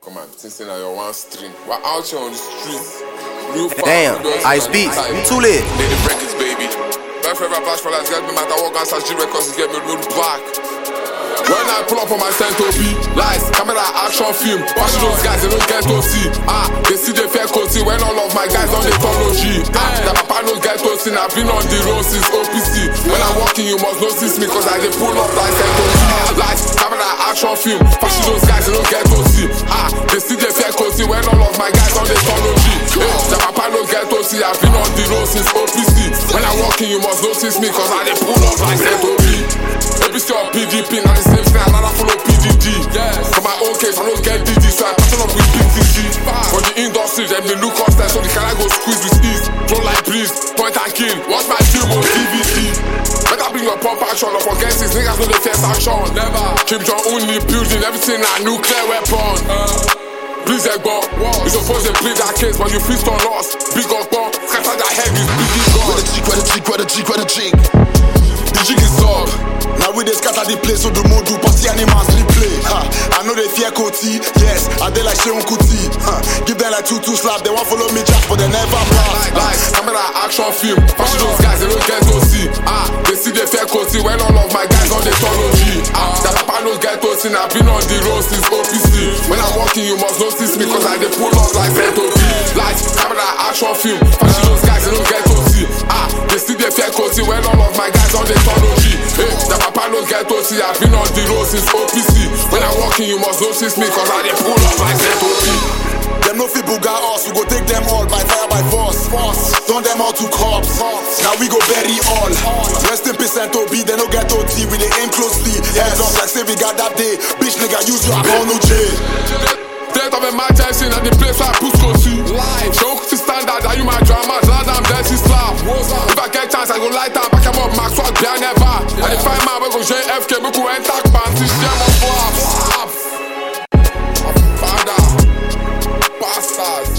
Come on, since now you're one stream. We're out here on the streets. Real Damn, Ice Beats, you too lit. Lady Records, baby. My favorite blast for life, get me matter what guns as G Records get me road back. When I pull up on my Cento B, lights, camera, action film. Watching those guys, they don't get to see. They see the fair cozy when all of my guys on the technology. The papa no get to see. I've been on the road since OPC. When I'm walking, you must notice me, cause I dey pull up like Cento B. Lights, camera, action film. Watching those guys, they don't get to see. They see the fair cozy when all of my guys on the technology. The papa no get to see. I've been on the road since OPC. When I'm walking, you must notice me, cause I dey pull up like Cento B. ABC or PDP, now the same thing, I rather follow PDD. For my own case, I don't get DD, so I pattern up with PTG. For the industry, them they look us there, so the can I go squeeze with ease. Throw like breeze, point and kill, watch my film on DVD. Better bring your pump action, or forget these niggas with the first action. Never. Kim Jong-un building, everything a nuclear weapon. Please go, you suppose they play that case, but you feast on us. Big up, scatter that head with big gun. Where the cheek. The jig is up. Now we dey scatter the place so the mode do party animals replay. I know they fear Koti, yes, I dey like Sheon Kuti. Give them like two slap, they want follow me jack, but they never blast. Lights, camera, action film. Watching those guys, they don't get to see. They see the fair Koti when all of my guys on the technology. The papa no get to see. I've been on the road since OPC. When I'm walking, you must notice me, cause I dey pull up like Cento B. Lights, camera, action film. Watching those guys, they don't get to see. They see the fair Koti when all of my guys on the technology. The papa no get to see. I've been on the road since OPC. When I'm walking, you must notice me, cause I dey pull up like Cento B. Them no fit buga us, we go take them all by fire by force. Turn them all to cops. Now we go bury all. Rest in peace Cento B, they no get OT, we dey aim closely. Heads up like say we got that day. Bitch nigga use you, I call no jail. State of emergency at the place where I push Kosi. Show to standard, are you my drama? Land and dirty slap. If I get chance, I go light and back him up, Max swag behind never. And if I man, we go JFK, we go enter panty, share my flaps. Father, bastards.